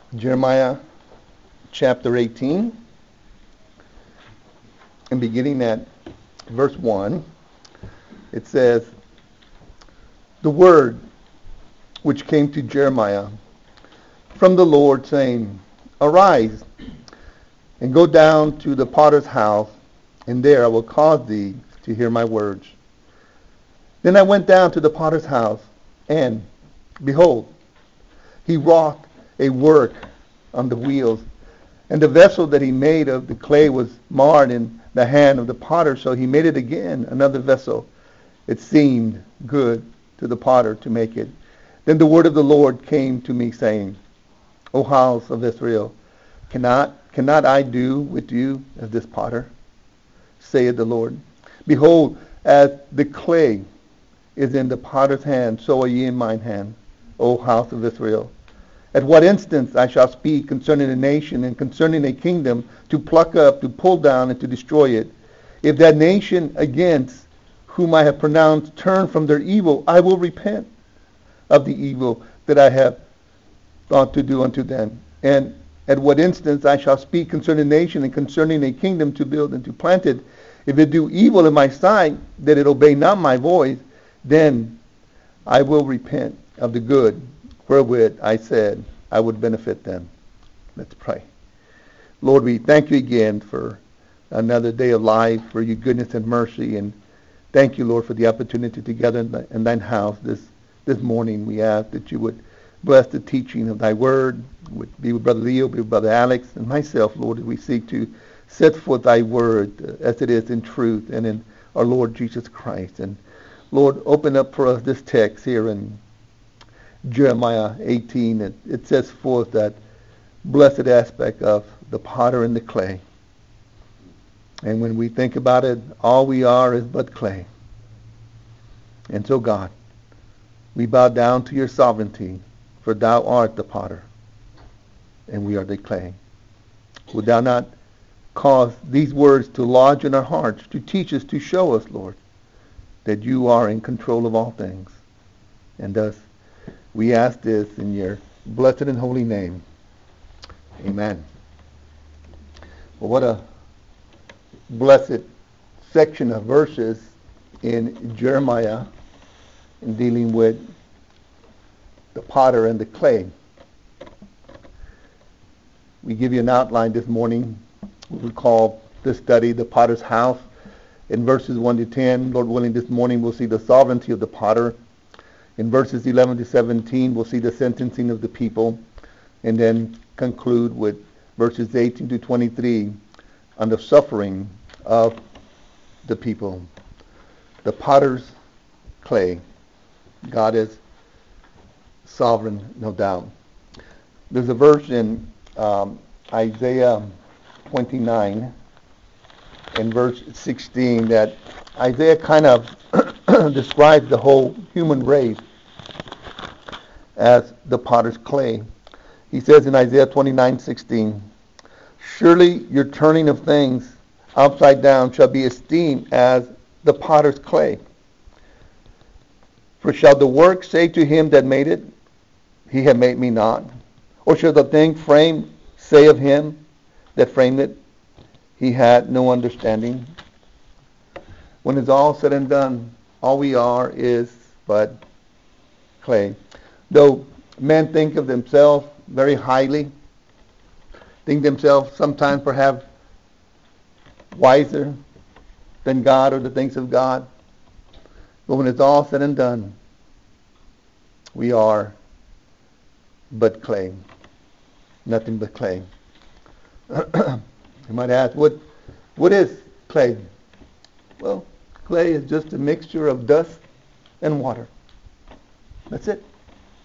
Jeremiah chapter 18, and beginning at verse 1, it says, "The word which came to Jeremiah from the Lord, saying, Arise, and go down to the potter's house, and there I will cause thee to hear my words. Then I went down to the potter's house, and, behold, he wrought a work on the wheels, and the vessel that he made of the clay was marred in the hand of the potter, so he made it again, another vessel. It seemed good to the potter to make it. Then the word of the Lord came to me, saying, O house of Israel, cannot I do with you as this potter? Saith the Lord. Behold, as the clay is in the potter's hand, so are ye in mine hand, O house of Israel. At what instance I shall speak concerning a nation and concerning a kingdom, to pluck up, to pull down, and to destroy it. If that nation against whom I have pronounced turn from their evil, I will repent of the evil that I have thought to do unto them. And at what instance I shall speak concerning a nation and concerning a kingdom to build and to plant it, if it do evil in my sight, that it obey not my voice, then I will repent of the good wherewith I said I would benefit them." Let's pray. Lord, we thank you again for another day of life, for your goodness and mercy, and thank you, Lord, for the opportunity to gather in thine house this morning. We ask that you would bless the teaching of thy word, would be with Brother Leo, be with Brother Alex, and myself, Lord, as we seek to set forth thy word as it is in truth and in our Lord Jesus Christ. And Lord, open up for us this text here in Jeremiah 18. It sets forth that blessed aspect of the potter and the clay. And when we think about it, all we are is but clay. And so, God, we bow down to your sovereignty, for thou art the potter, and we are the clay. Would thou not cause these words to lodge in our hearts, to teach us, to show us, Lord, that you are in control of all things. And thus, we ask this in your blessed and holy name. Amen. Well, what a blessed section of verses in Jeremiah in dealing with the potter and the clay. We give you an outline this morning. We call this study the potter's house. In verses 1 to 10, Lord willing, this morning we'll see the sovereignty of the potter. In verses 11 to 17, we'll see the sentencing of the people, and then conclude with verses 18 to 23 on the suffering of the people. The potter's clay. God is sovereign, no doubt. There's a verse in Isaiah 29 in verse 16 that Isaiah kind of describes the whole human race as the potter's clay. He says in Isaiah 29:16, "Surely your turning of things upside down shall be esteemed as the potter's clay. For shall the work say to him that made it, He had made me not? Or shall the thing framed say of him that framed it, He had no understanding?" When it's all said and done, all we are is but clay. Though men think of themselves very highly, think themselves sometimes perhaps wiser than God or the things of God, but when it's all said and done, we are but clay. Nothing but clay. You might ask, what is clay? Well, clay is just a mixture of dust and water. That's it.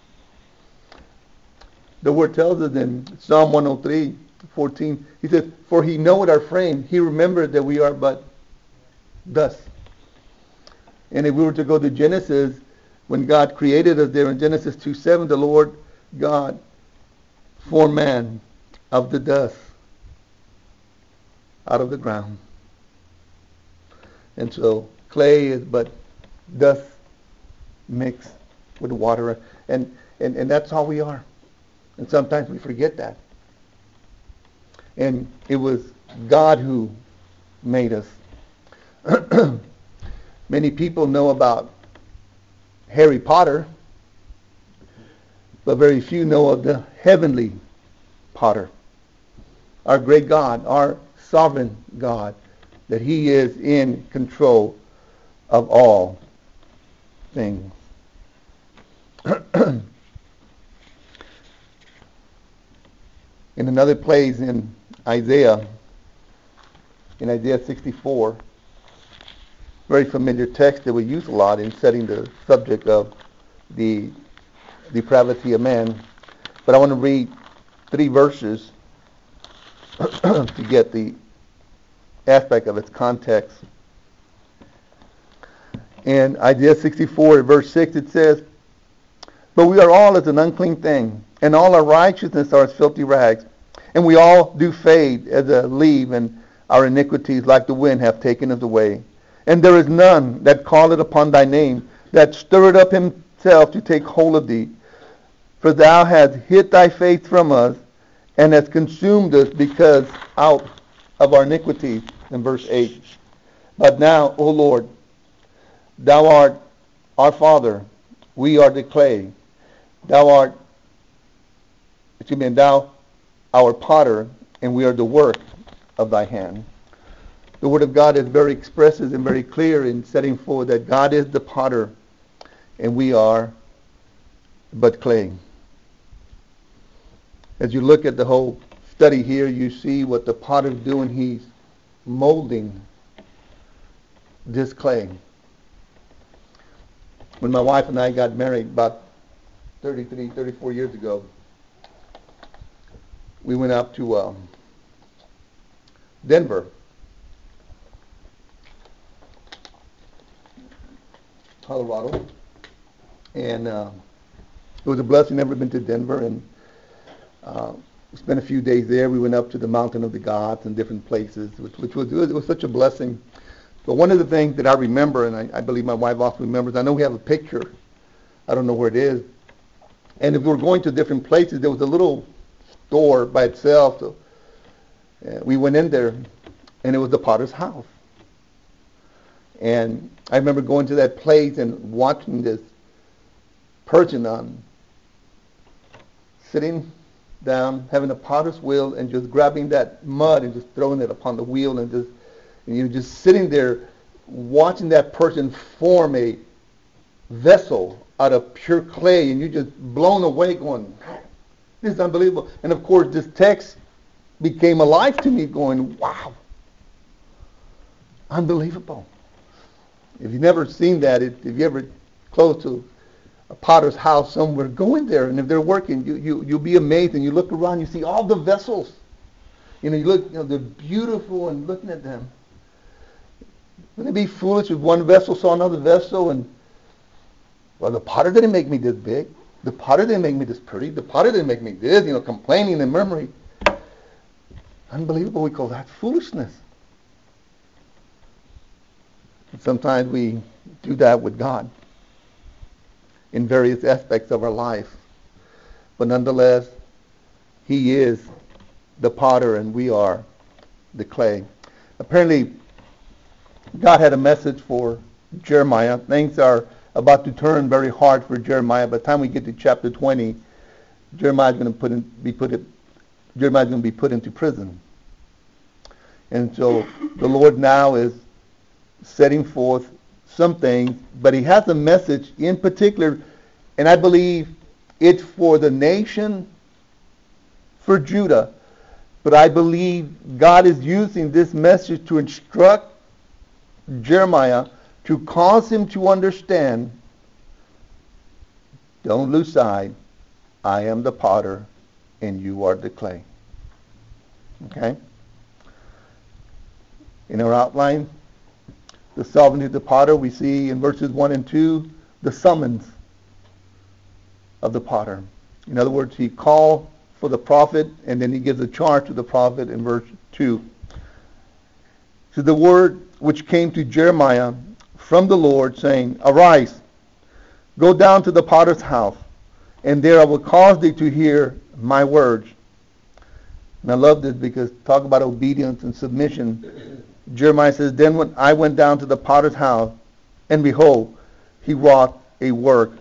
The word tells us in Psalm 103:14, he says, "For he knoweth our frame, he remembered that we are but dust." And if we were to go to Genesis, when God created us there in Genesis 2:7, the Lord God formed man of the dust out of the ground. And so clay is but dust mixed with water. And that's all we are. And sometimes we forget that. And it was God who made us. Many people know about Harry Potter, but very few know of the heavenly Potter. Our great God, our sovereign God, that He is in control of all things. In another place in Isaiah 64, very familiar text that we use a lot in setting the subject of the depravity of man. But I want to read 3 verses to get the aspect of its context. In Isaiah 64, verse 6, it says, "But we are all as an unclean thing, and all our righteousness are as filthy rags. And we all do fade as a leaf, and our iniquities like the wind have taken us away. And there is none that calleth upon thy name, that stirred up himself to take hold of thee. For thou hast hid thy face from us, and hast consumed us because out of our iniquities." In verse 8. "But now, O Lord, thou art our Father, we are the clay. Thou our potter, and we are the work of thy hand." The Word of God is very expressive and very clear in setting forth that God is the potter, and we are but clay. As you look at the whole study here, you see what the potter's doing. He's molding this clay. When my wife and I got married about 34 years ago, we went up to Denver. Colorado. And it was a blessing. Never been to Denver. And we spent a few days there. We went up to the Mountain of the Gods and different places, which was such a blessing. But one of the things that I remember, and I believe my wife also remembers, I know we have a picture. I don't know where it is. And if we were going to different places, there was a little store by itself. So, we went in there, and it was the potter's house. And I remember going to that place and watching this person sitting down, having a potter's wheel, and just grabbing that mud and just throwing it upon the wheel, and you're just sitting there watching that person form a vessel out of pure clay, and you're just blown away going, this is unbelievable. And of course, this text became alive to me going, wow, unbelievable. If you've never seen that, if you're ever close to a potter's house somewhere, go in there, and if they're working, you'll be amazed, and you look around, you see all the vessels. You look, they're beautiful, and looking at them. Wouldn't it be foolish if one vessel saw another vessel and, well, the potter didn't make me this big. The potter didn't make me this pretty. The potter didn't make me this, complaining and murmuring. Unbelievable. We call that foolishness. And sometimes we do that with God in various aspects of our life. But nonetheless, He is the potter and we are the clay. Apparently, God had a message for Jeremiah. Things are about to turn very hard for Jeremiah. By the time we get to chapter 20, Jeremiah is going to be put into prison. And so the Lord now is setting forth some things, but He has a message in particular, and I believe it's for the nation, for Judah. But I believe God is using this message to instruct Jeremiah, to cause him to understand, don't lose sight, I am the potter and you are the clay. Okay? In our outline, the sovereignty of the potter, we see in verses 1 and 2, the summons of the potter. In other words, he called for the prophet, and then he gives a charge to the prophet in verse 2. So the word which came to Jeremiah from the Lord, saying, Arise, go down to the potter's house, and there I will cause thee to hear my words. And I love this because talk about obedience and submission. Jeremiah says, then when I went down to the potter's house, and behold, he wrought a work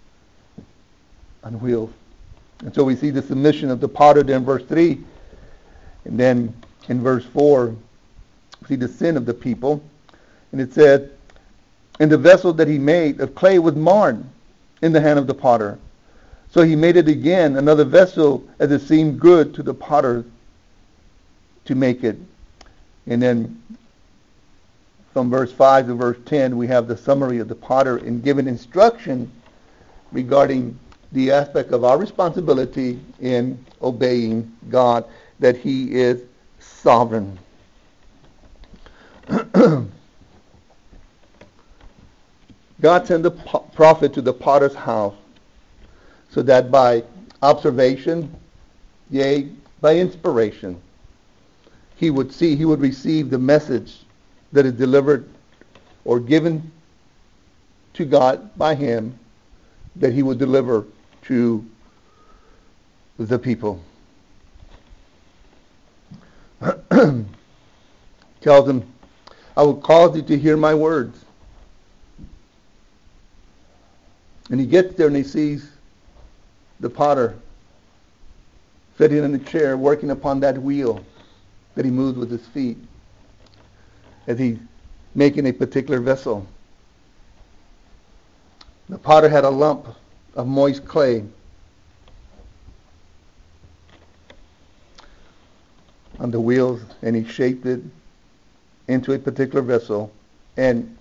on wheels. And so we see the submission of the potter there in verse 3. And then in verse 4, we see the sin of the people. And it said, and the vessel that he made of clay was marred in the hand of the potter. So he made it again, another vessel, as it seemed good to the potter to make it. And then from verse 5 to verse 10, we have the summary of the potter and given instruction regarding the aspect of our responsibility in obeying God, that he is sovereign. God sent the prophet to the potter's house so that by observation, yea, by inspiration, he would receive the message that is delivered or given to God by him, that he would deliver to the people. Tells him, I will cause thee to hear my words. And he gets there and he sees the potter sitting in a chair working upon that wheel that he moves with his feet as he's making a particular vessel. The potter had a lump of moist clay on the wheels, and he shaped it into a particular vessel, and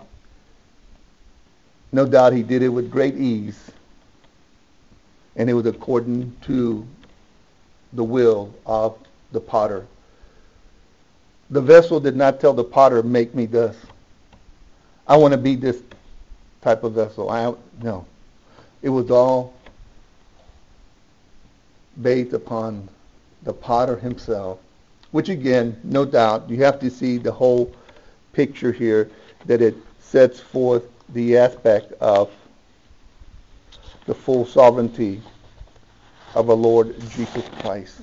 no doubt he did it with great ease, and it was according to the will of the potter. The vessel did not tell the potter, make me this. I want to be this type of vessel. No. It was all based upon the potter himself, which again, no doubt, you have to see the whole picture here, that it sets forth the aspect of the full sovereignty of our Lord Jesus Christ.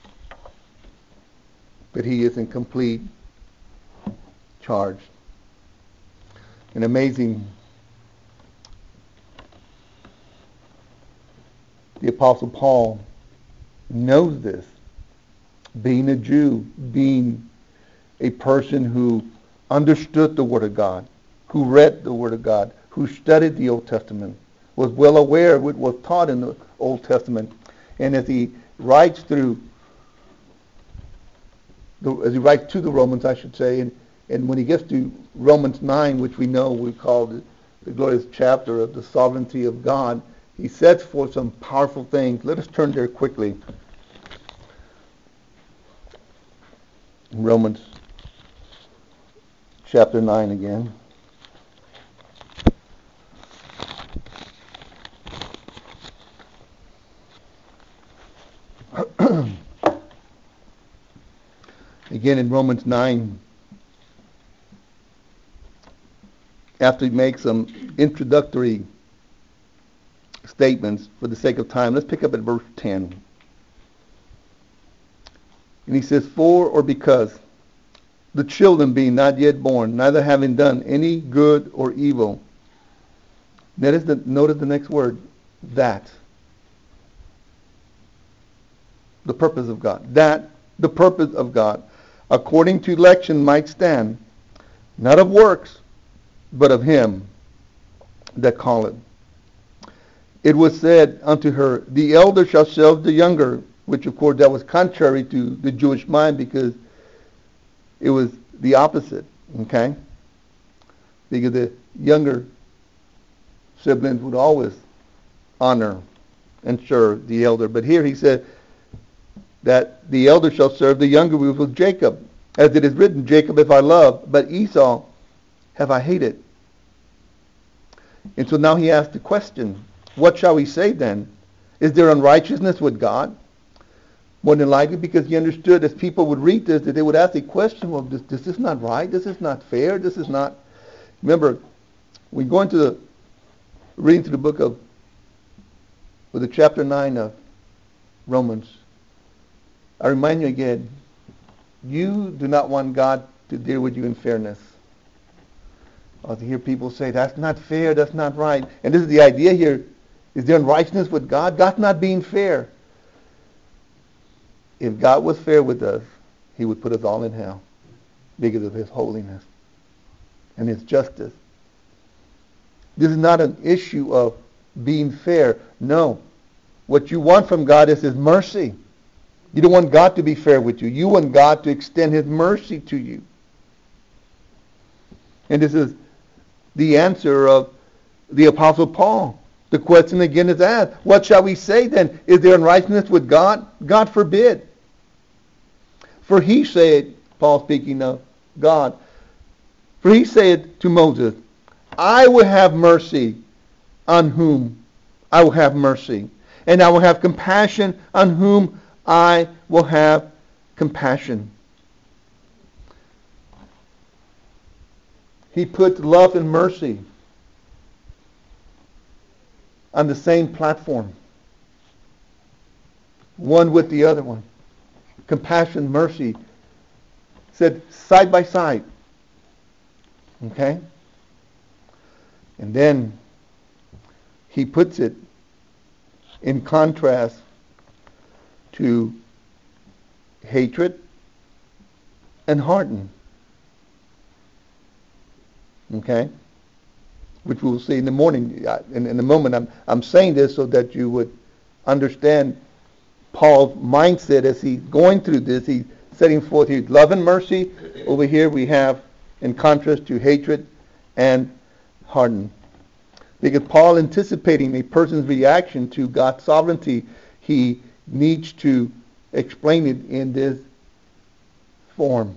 That he is in complete charge. And amazing, the Apostle Paul knows this, being a Jew, being a person who understood the Word of God, who read the Word of God, who studied the Old Testament, was well aware of what was taught in the Old Testament. And as he writes to the Romans, I should say, and when he gets to Romans 9, which we know we call the glorious chapter of the sovereignty of God, he sets forth some powerful things. Let us turn there quickly. Romans chapter 9 again. Again in Romans 9, after he makes some introductory statements for the sake of time, let's pick up at verse 10. And he says, for or because the children being not yet born, neither having done any good or evil. Notice the next word, that. The purpose of God. That, the purpose of God, according to election might stand, not of works, but of him that calleth. It was said unto her, the elder shall serve the younger, which of course that was contrary to the Jewish mind, because it was the opposite, okay? Because the younger siblings would always honor and serve the elder. But here he said that the elder shall serve the younger, which was Jacob. As it is written, Jacob have I loved, but Esau have I hated. And so now he asks the question, what shall we say then? Is there unrighteousness with God? More than likely, because he understood as people would read this, that they would ask a question, well, this is not right, this is not fair, this is not... Remember, we go into reading through the book of with the chapter 9 of Romans, I remind you again, you do not want God to deal with you in fairness. Or to hear people say, that's not fair, that's not right. And this is the idea here. Is there unrighteousness with God? God's not being fair. If God was fair with us, he would put us all in hell because of his holiness and his justice. This is not an issue of being fair. No. What you want from God is his mercy. You don't want God to be fair with you. You want God to extend his mercy to you. And this is the answer of the Apostle Paul. The question again is asked, what shall we say then? Is there unrighteousness with God? God forbid. For he said, Paul speaking of God, for he said to Moses, I will have mercy on whom I will have mercy, and I will have compassion on whom I will have compassion. He put love and mercy on the same platform, one with the other one. Compassion, mercy, said side by side. Okay? And then he puts it in contrast to hatred and harden. Okay? Which we will see in the morning. In a moment, I'm saying this so that you would understand Paul's mindset as he's going through this. He's setting forth here love and mercy. Over here we have, in contrast to hatred and harden. Because Paul, anticipating a person's reaction to God's sovereignty, he needs to explain it in this form.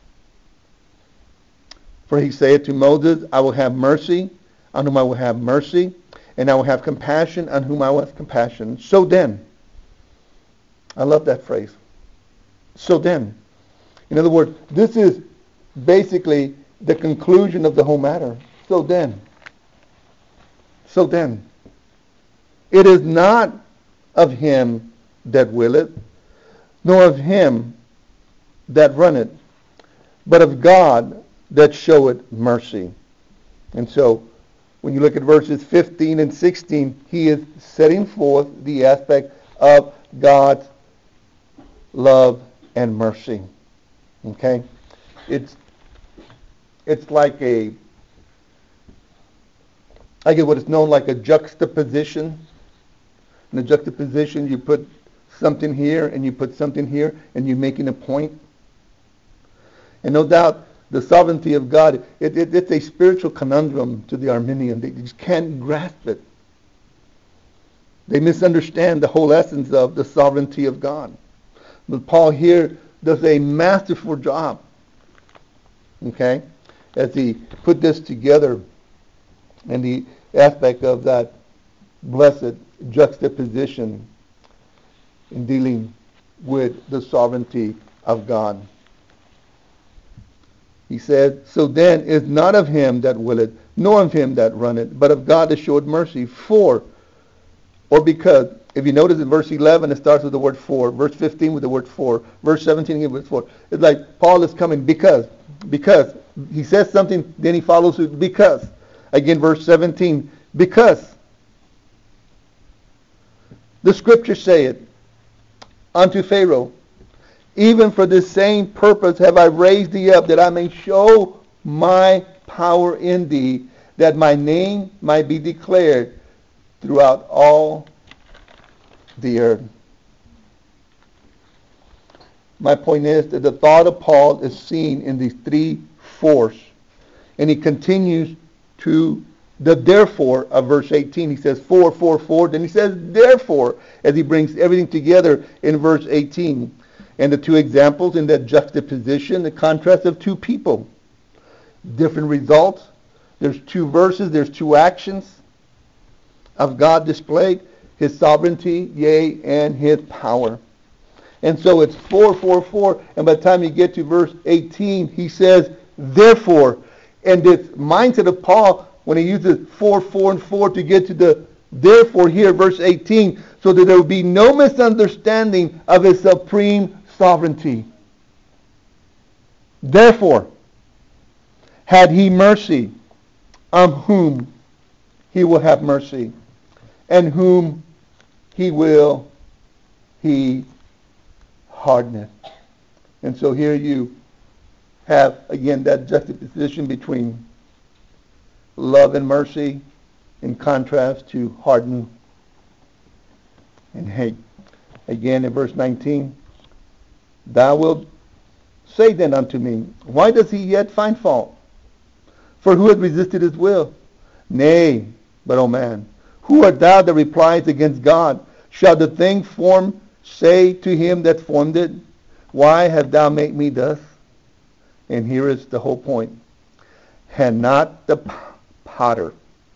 For he said to Moses, I will have mercy on whom I will have mercy, and I will have compassion on whom I will have compassion. So then, I love that phrase. So then. In other words, this is basically the conclusion of the whole matter. So then. So then. It is not of him that willeth, nor of him that runneth, but of God that showeth mercy. And so, when you look at verses 15 and 16, he is setting forth the aspect of God's love and mercy. Okay? It's like I get what is known like a juxtaposition. In a juxtaposition, you put something here and you put something here and you're making a point. And no doubt, the sovereignty of God, it's a spiritual conundrum to the Arminian. They just can't grasp it. They misunderstand the whole essence of the sovereignty of God. But Paul here does a masterful job, okay, as he put this together in the aspect of that blessed juxtaposition in dealing with the sovereignty of God. He said, so then is not of him that willeth, nor of him that runneth, but of God that showeth mercy. For, or because, if you notice in verse 11, it starts with the word for. Verse 15 with the word for. Verse 17 again with for. It's like Paul is coming because. He says something, then he follows it because. Again, verse 17, because. The scriptures say it unto Pharaoh, even for this same purpose have I raised thee up, that I may show my power in thee, that my name might be declared throughout all the earth. My point is that the thought of Paul is seen in these three fours. And he continues to the therefore of verse 18. He says for. Then he says therefore, as he brings everything together in verse 18. And the two examples in that juxtaposition, the contrast of two people. Different results. There's two verses, there's two actions of God displayed. His sovereignty, yea, and his power. And so it's 4. And by the time you get to verse 18, he says, therefore. And this mindset of Paul, when he uses 4 and 4 to get to the Therefore, here, verse 18, so that there will be no misunderstanding of his supreme sovereignty. Therefore, had he mercy on whom he will have mercy, and whom he hardeneth. And so here you have, again, that juxtaposition between love and mercy in contrast to harden and hate. Again, in verse 19, thou wilt say then unto me, why does he yet find fault? For who hath resisted his will? Nay, but, O man, who art thou that replies against God? Shall the thing formed say to him that formed it, why hast thou made me thus? And here is the whole point. Had not the potter.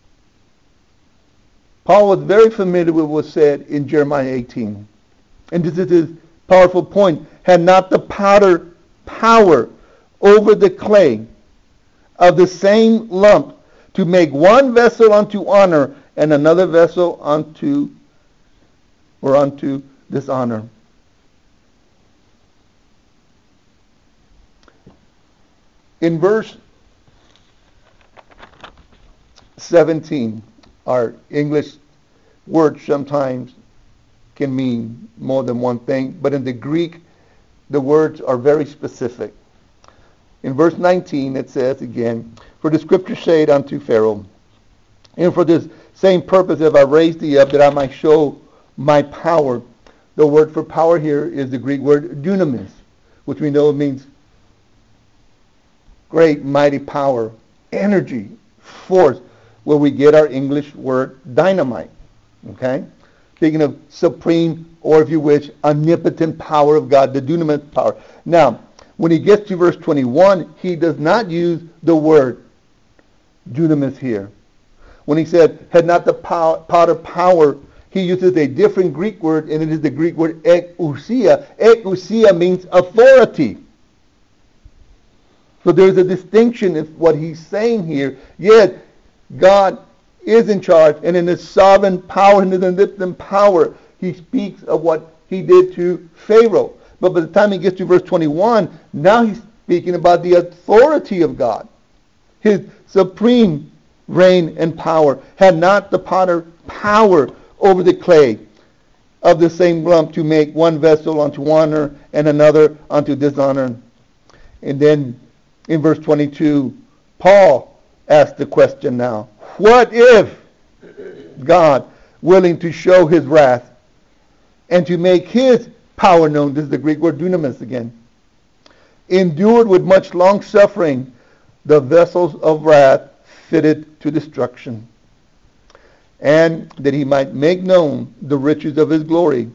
Paul was very familiar with what was said in Jeremiah 18. And this is his powerful point. Had not the potter power over the clay of the same lump to make one vessel unto honor and another vessel unto dishonor. In verse 17, our English words sometimes can mean more than one thing, but in the Greek, the words are very specific. In verse 19, it says again, for the scripture said unto Pharaoh, and for this same purpose have I raised thee up, that I might show my power. The word for power here is the Greek word dunamis, which we know means great, mighty power, energy, force, where we get our English word dynamite. Okay? Speaking of supreme, or if you wish, omnipotent power of God, the dunamis power. Now, when he gets to verse 21, he does not use the word dunamis here. When he said, had not the potter power, he uses a different Greek word, and it is the Greek word ekousia. Ekousia means authority. So there's a distinction in what he's saying here. Yet, God is in charge, and in his sovereign power and his omnipotent power, he speaks of what he did to Pharaoh. But by the time he gets to verse 21, now he's speaking about the authority of God, his supreme reign and power. Had not the potter power over the clay of the same lump to make one vessel unto honor and another unto dishonor? And then in verse 22, Paul asked the question now, what if God, willing to show his wrath and to make his power known, this is the Greek word dunamis again, endured with much long suffering the vessels of wrath fitted to destruction, and that he might make known the riches of his glory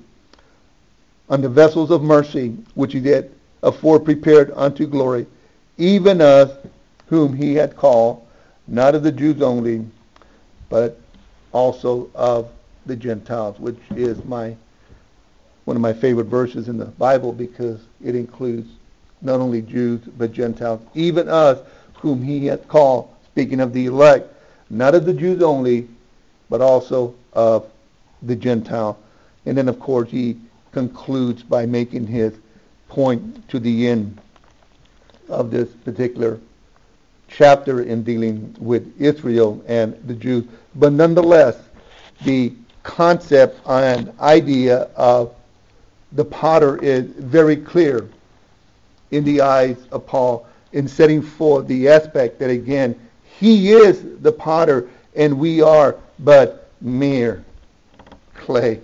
on the vessels of mercy, which he did afore prepared unto glory, even us whom he had called, not of the Jews only, but also of the Gentiles, which is one of my favorite verses in the Bible, because it includes not only Jews but Gentiles, even us whom he had called, speaking of the elect, not of the Jews only, but also of the Gentile. And then, of course, he concludes by making his point to the end of this particular chapter in dealing with Israel and the Jews. But nonetheless, the concept and idea of the potter is very clear in the eyes of Paul in setting forth the aspect that, again, he is the potter and we are but mere clay.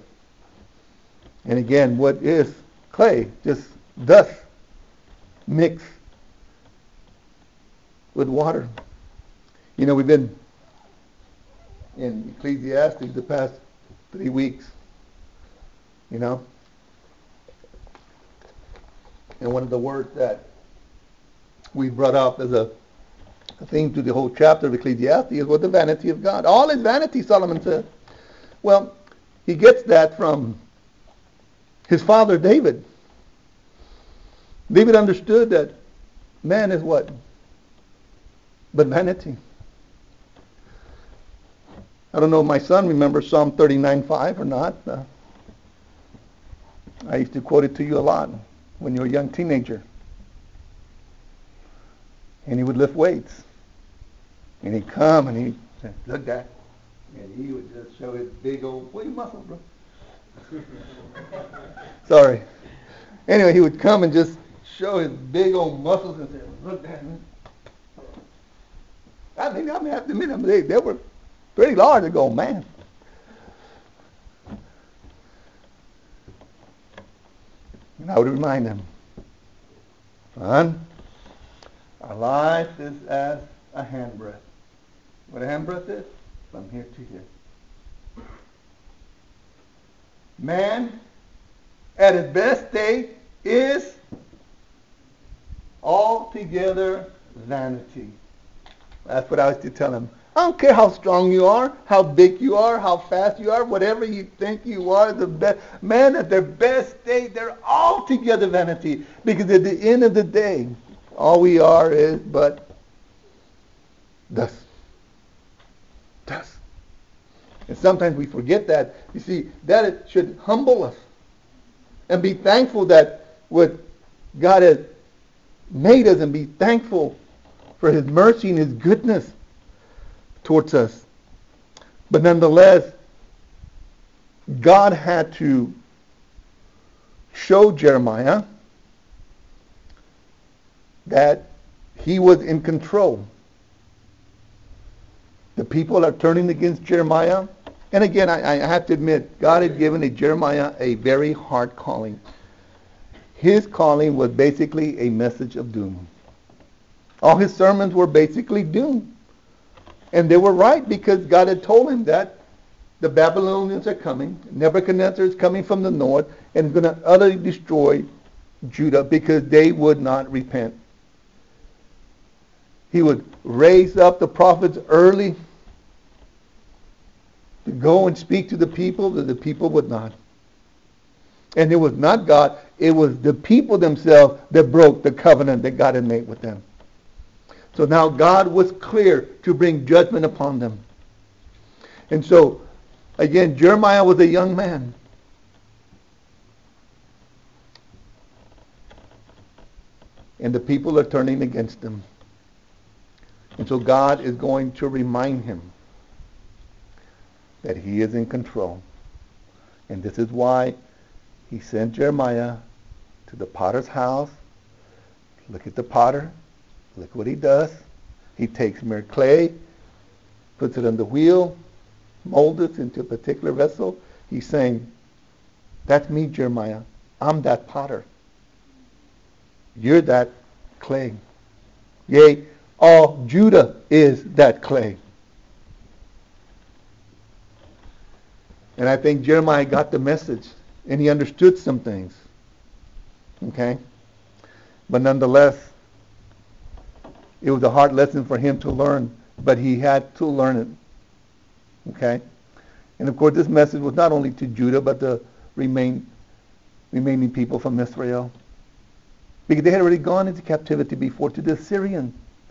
And again, what is clay? Just dust mixed with water. You know, we've been in Ecclesiastes the past 3 weeks, you know. And one of the words that we brought up as a theme to the whole chapter of Ecclesiastes is what the vanity of God. All is vanity, Solomon said. Well, he gets that from his father David. David understood that man is what? But vanity. I don't know if my son remembers Psalm 39:5 or not. I used to quote it to you a lot when you were a young teenager. And he would lift weights. And he'd come and he'd say, look, Dad. And he would just show his big old, what are your muscles, bro? Sorry. Anyway, he would come and just show his big old muscles and say, look, Dad. I have to admit, they were pretty large. I go, man. And I would remind them, son, our life is as a handbreadth. What a handbreadth is? From here to here. Man, at his best state, is altogether vanity. That's what I used to tell him. I don't care how strong you are, how big you are, how fast you are, whatever you think you are, the best man at their best state, they're altogether vanity. Because at the end of the day, all we are is but dust. Dust. And sometimes we forget that. You see, that it should humble us. And be thankful that what God has made us, and be thankful for His mercy and His goodness towards us. But nonetheless, God had to show Jeremiah that He was in control. The people are turning against Jeremiah. And again, I have to admit, God had given Jeremiah a very hard calling. His calling was basically a message of doom. All his sermons were basically doom. And they were right, because God had told him that the Babylonians are coming. Nebuchadnezzar is coming from the north and is going to utterly destroy Judah because they would not repent. He would raise up the prophets early to go and speak to the people, but the people would not. And it was not God, it was the people themselves that broke the covenant that God had made with them. So now God was clear to bring judgment upon them. And so, again, Jeremiah was a young man. And the people are turning against him. And so God is going to remind him that He is in control. And this is why He sent Jeremiah to the potter's house. Look at the potter. Look what he does. He takes mere clay, puts it on the wheel, molds it into a particular vessel. He's saying, that's me, Jeremiah. I'm that potter. You're that clay. Yea, all Judah is that clay. And I think Jeremiah got the message, and he understood some things. Okay? But nonetheless, it was a hard lesson for him to learn, but he had to learn it. Okay? And of course, this message was not only to Judah, but the remaining people from Israel. Because they had already gone into captivity before to the Assyrian.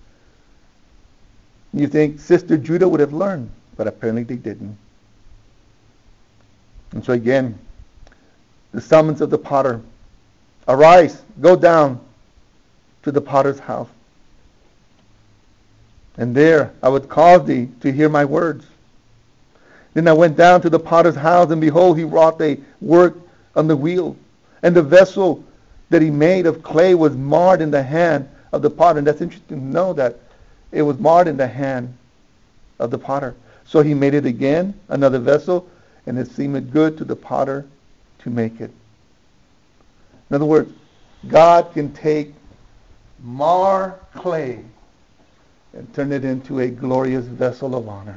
You think Sister Judah would have learned, but apparently they didn't. And so again, the summons of the potter. Arise, go down to the potter's house. And there I would cause thee to hear my words. Then I went down to the potter's house, and behold, he wrought a work on the wheel. And the vessel that he made of clay was marred in the hand of the potter. And that's interesting to know that it was marred in the hand of the potter. So he made it again, another vessel, and it seemed good to the potter to make it. In other words, God can take mar clay and turn it into a glorious vessel of honor.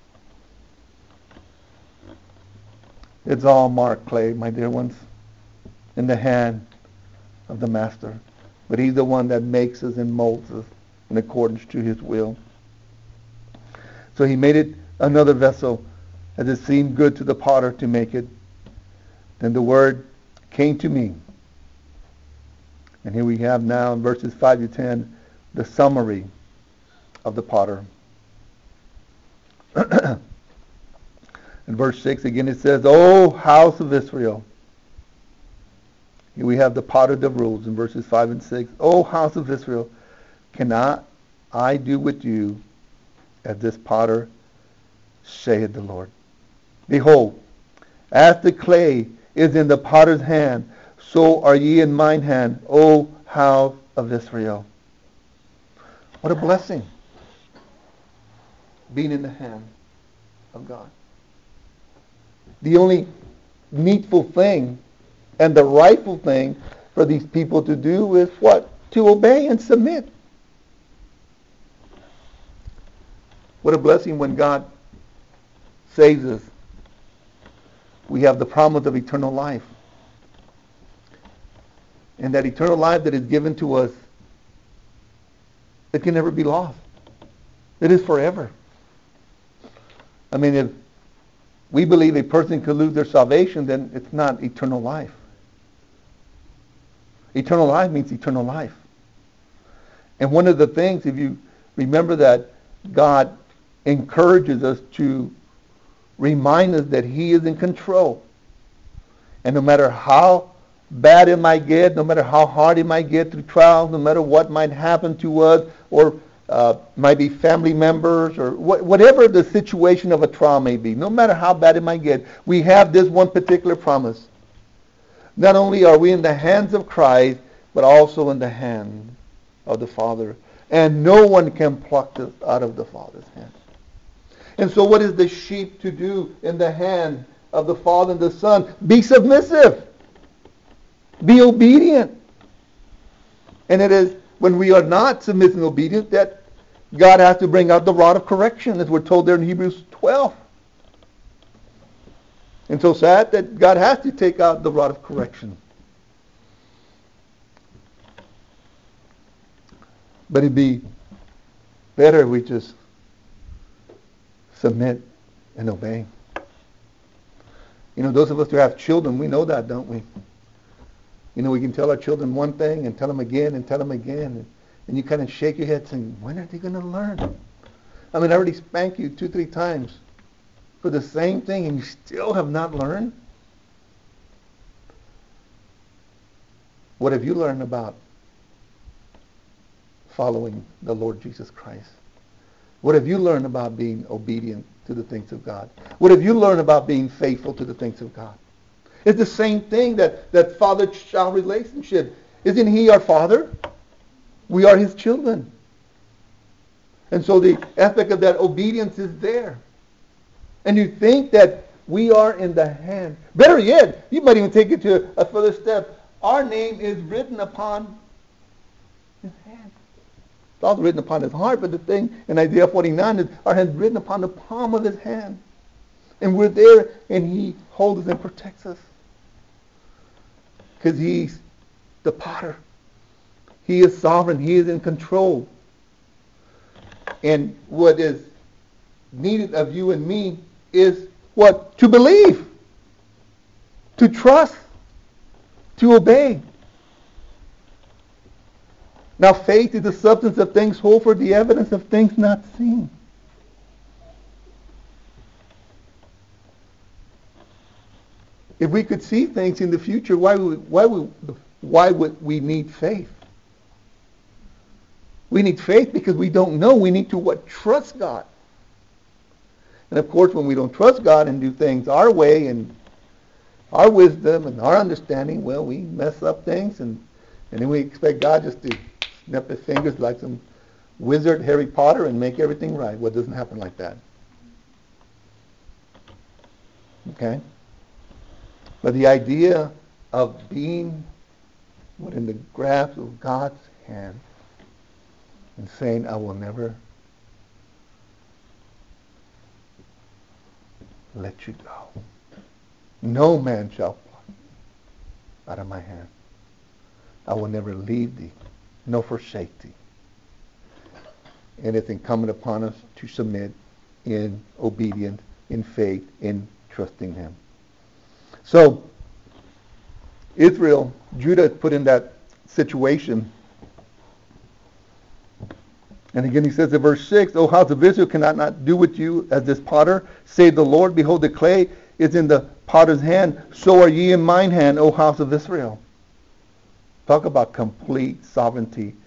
It's all marred clay, my dear ones, in the hand of the Master. But He's the one that makes us and molds us in accordance to His will. So He made it another vessel as it seemed good to the potter to make it. Then the word came to me. And here we have now in verses 5 to 10 the summary of the potter. In verse 6 again it says, O house of Israel. Here we have the potter that rules in verses 5 and 6. O house of Israel, cannot I do with you as this potter, saith the Lord? Behold, as the clay is in the potter's hand, so are ye in mine hand, O house of Israel. What a blessing, being in the hand of God. The only needful thing and the rightful thing for these people to do is what? To obey and submit. What a blessing when God saves us. We have the promise of eternal life. And that eternal life that is given to us, it can never be lost. It is forever. I mean, if we believe a person could lose their salvation, then it's not eternal life. Eternal life means eternal life. And one of the things, if you remember, that God encourages us to remind us that He is in control. And no matter how bad it might get, no matter how hard it might get through trials, no matter what might happen to us, or might be family members, or whatever the situation of a trial may be, no matter how bad it might get, we have this one particular promise. Not only are we in the hands of Christ, but also in the hand of the Father. And no one can pluck us out of the Father's hand. And so what is the sheep to do in the hand of the Father and the Son? Be submissive. Be obedient. And it is when we are not submissive and obedient that God has to bring out the rod of correction, as we're told there in Hebrews 12. And so sad that God has to take out the rod of correction. But it'd be better if we just submit and obey. You know, those of us who have children, we know that, don't we? You know, we can tell our children one thing and tell them again and tell them again. And you kind of shake your head saying, when are they going to learn? I mean, I already spanked you 2-3 times for the same thing and you still have not learned? What have you learned about following the Lord Jesus Christ? What have you learned about being obedient to the things of God? What have you learned about being faithful to the things of God? It's the same thing, that father-child relationship. Isn't He our Father? We are His children. And so the aspect of that obedience is there. And you think that we are in the hand. Better yet, you might even take it to a further step. Our name is written upon His hand. It's also written upon His heart, but the thing in Isaiah 49 is our hand written upon the palm of His hand. And we're there, and He holds us and protects us. Because He's the potter. He is sovereign. He is in control. And what is needed of you and me is what? To believe. To trust. To obey. Now faith is the substance of things hoped for, the evidence of things not seen. If we could see things in the future, why would we need faith? We need faith because we don't know. We need to trust God. And of course, when we don't trust God and do things our way and our wisdom and our understanding, well, we mess up things and then we expect God just to snap His fingers like some wizard Harry Potter and make everything right. Well, it doesn't happen like that. Okay? But the idea of being in the grasp of God's hand and saying, I will never let you go. No man shall pluck out of my hand. I will never leave thee, nor forsake thee. And it's incumbent upon us to submit in obedience, in faith, in trusting Him. So, Judah is put in that situation. And again he says in verse 6, O house of Israel, cannot not do with you as this potter, save the Lord. Behold, the clay is in the potter's hand, so are ye in mine hand, O house of Israel. Talk about complete sovereignty.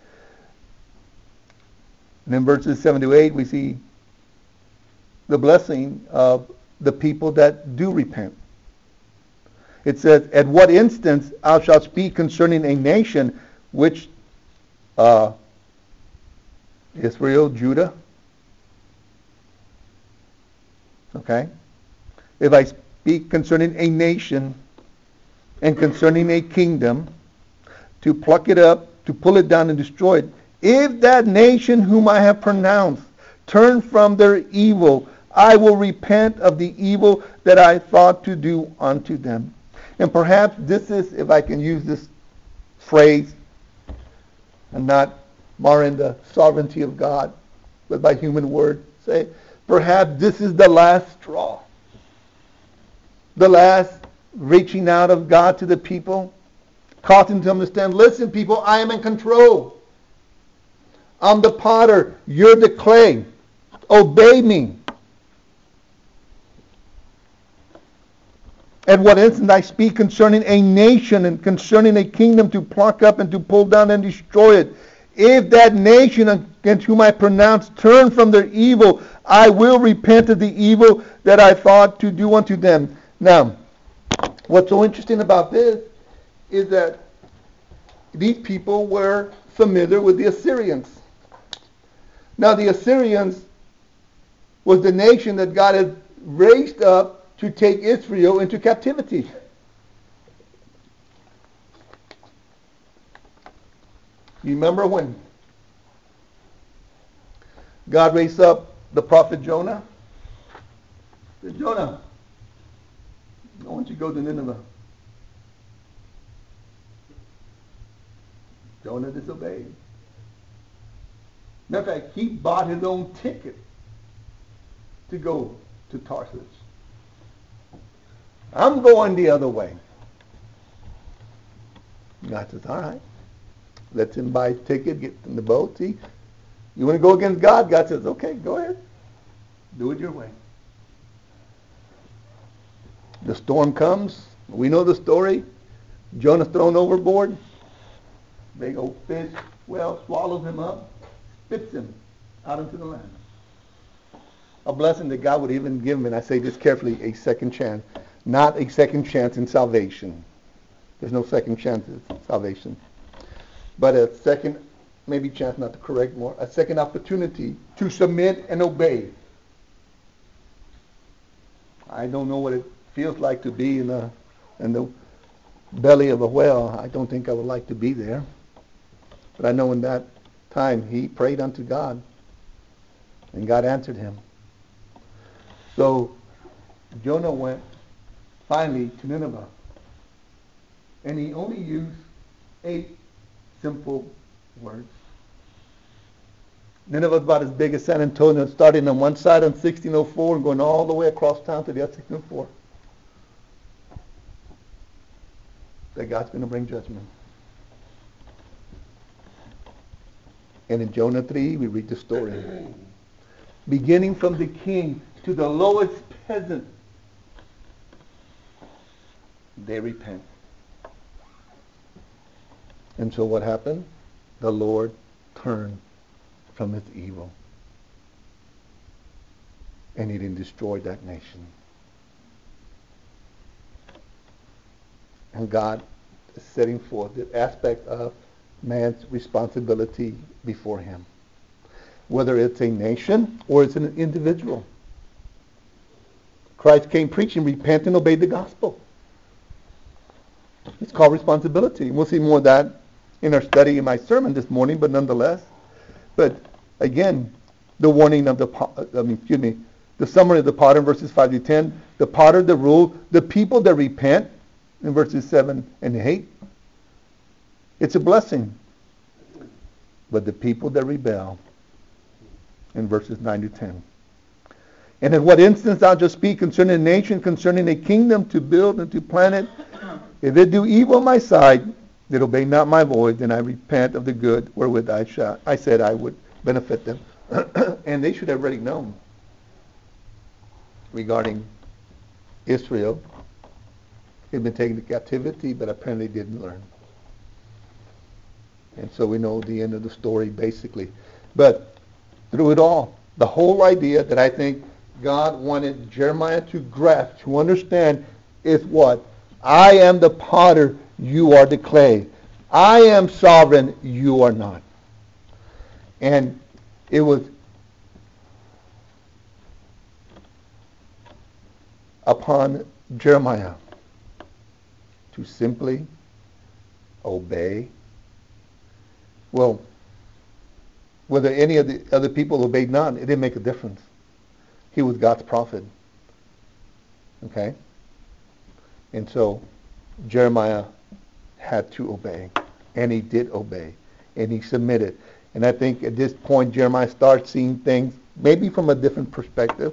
And in verses 7 to 8, we see the blessing of the people that do repent. It says, at what instance thou shalt speak concerning a nation which Israel, Judah. Okay? If I speak concerning a nation and concerning a kingdom, to pluck it up, to pull it down and destroy it, if that nation whom I have pronounced turn from their evil, I will repent of the evil that I thought to do unto them. And perhaps this is, if I can use this phrase, and not marring the sovereignty of God, but by human word, say, perhaps this is the last straw. The last reaching out of God to the people, causing them to understand, listen people, I am in control. I'm the potter, you're the clay. Obey me. At what instant I speak concerning a nation and concerning a kingdom to pluck up and to pull down and destroy it. If that nation against whom I pronounce turn from their evil, I will repent of the evil that I thought to do unto them. Now, what's so interesting about this is that these people were familiar with the Assyrians. Now, the Assyrians was the nation that God had raised up to take Israel into captivity. You remember when God raised up the prophet Jonah? He said, Jonah, I want you to go to Nineveh. Jonah disobeyed. Matter of fact, he bought his own ticket to go to Tarsus. I'm going the other way. God says, all right. Lets him buy a ticket, get in the boat. See, you want to go against God? God says, okay, go ahead. Do it your way. The storm comes. We know the story. Jonah's thrown overboard. Big old fish, well, swallows him up, spits him out into the land. A blessing that God would even give him, and I say this carefully, a second chance. Not a second chance in salvation. There's no second chance in salvation. But a second, maybe chance, not to correct more, a second opportunity to submit and obey. I don't know what it feels like to be in the belly of a whale. I don't think I would like to be there. But I know in that time he prayed unto God, and God answered him. So Jonah went finally to Nineveh, and he only used 8 simple words. Nineveh is about as big as San Antonio, starting on one side on 1604 and going all the way across town to the other 1604. That God's going to bring judgment. And in Jonah 3, we read the story. Beginning from the king to the lowest peasant, they repent. And so what happened? The Lord turned from his evil. And he didn't destroy that nation. And God is setting forth the aspect of man's responsibility before him. Whether it's a nation or it's an individual. Christ came preaching, repent and obey the gospel. It's called responsibility. We'll see more of that in our study in my sermon this morning, but nonetheless. But again, the warning of the summary of the potter in verses 5 to 10, the potter, the rule, the people that repent in verses 7 and 8. It's a blessing. But the people that rebel in verses 9 to 10. And in what instance thou shalt speak concerning a nation, concerning a kingdom to build and to plant it, if it do evil on my side, that obey not my voice, then I repent of the good wherewith I said I would benefit them. And they should have already known regarding Israel. They'd been taken to captivity, but apparently didn't learn. And so we know the end of the story, basically. But through it all, the whole idea that I think God wanted Jeremiah to grasp, to understand, is what? I am the potter, you are the clay. I am sovereign, you are not. And it was upon Jeremiah to simply obey. Well, whether any of the other people obeyed not, it didn't make a difference. He was God's prophet. Okay? And so Jeremiah had to obey. And he did obey. And he submitted. And I think at this point Jeremiah starts seeing things maybe from a different perspective.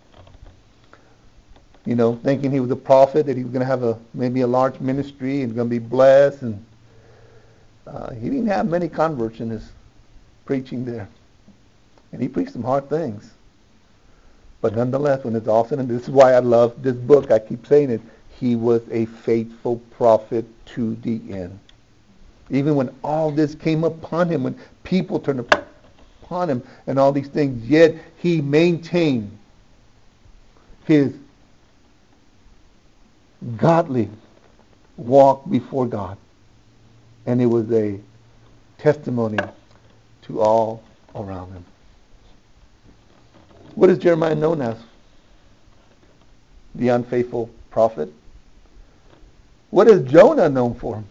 You know, thinking he was a prophet, that he was going to have maybe a large ministry and going to be blessed. And he didn't have many converts in his preaching there. And he preached some hard things. But nonetheless, when it's all said and done, this is why I love this book. I keep saying it. He was a faithful prophet to the end. Even when all this came upon him, when people turned upon him and all these things, yet he maintained his godly walk before God. And it was a testimony to all around him. What is Jeremiah known as? The unfaithful prophet. What is Jonah known for?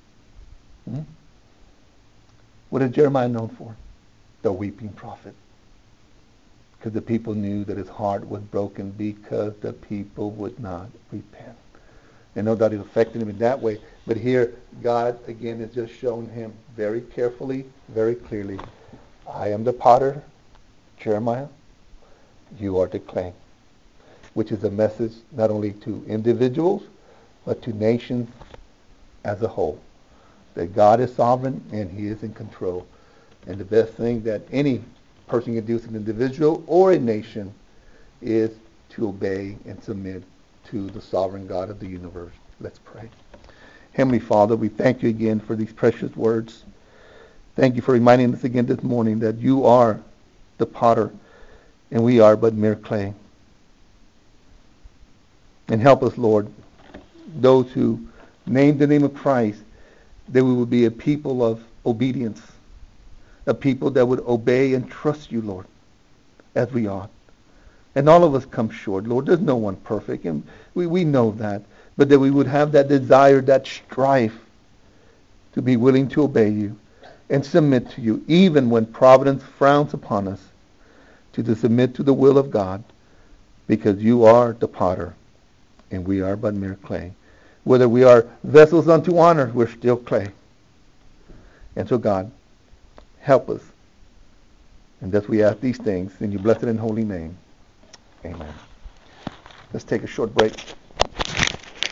What is Jeremiah known for? The weeping prophet. Because the people knew that his heart was broken because the people would not repent. And no doubt it affected him in that way. But here, God, again, has just shown him very carefully, very clearly, I am the potter, Jeremiah, you are the clay. Which is a message not only to individuals, but to nations as a whole. That God is sovereign and he is in control. And the best thing that any person can do as an individual or a nation is to obey and submit to the sovereign God of the universe. Let's pray. Heavenly Father, we thank you again for these precious words. Thank you for reminding us again this morning that you are the potter and we are but mere clay. And help us, Lord, those who name the name of Christ, that we would be a people of obedience, a people that would obey and trust you, Lord, as we ought. And all of us come short, Lord. There's no one perfect, and we know that. But that we would have that desire, that strife, to be willing to obey you and submit to you, even when providence frowns upon us, to submit to the will of God, because you are the potter, and we are but mere clay. Whether we are vessels unto honor, we're still clay. And so, God, help us. And thus we ask these things in your blessed and holy name. Amen. Let's take a short break.